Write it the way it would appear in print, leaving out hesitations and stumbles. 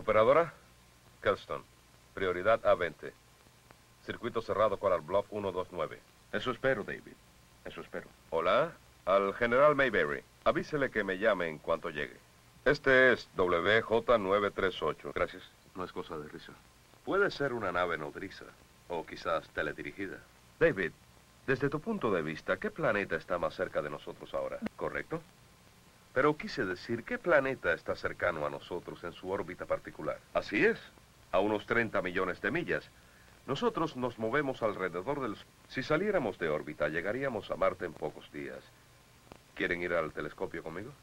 Operadora, Kelston. Prioridad A20. Circuito cerrado Coral Bluff 129. Eso espero, David. Eso espero. Hola, al general Mayberry. Avísele que me llame en cuanto llegue. Este es WJ938. Gracias. No es cosa de risa. Puede ser una nave nodriza, o quizás teledirigida. David, desde tu punto de vista, ¿qué planeta está más cerca de nosotros ahora? ¿Correcto? Pero quise decir, ¿qué planeta está cercano a nosotros en su órbita particular? Así es, a unos 30 millones de millas. Nosotros nos movemos alrededor del... Si saliéramos de órbita, llegaríamos a Marte en pocos días. ¿Quieren ir al telescopio conmigo?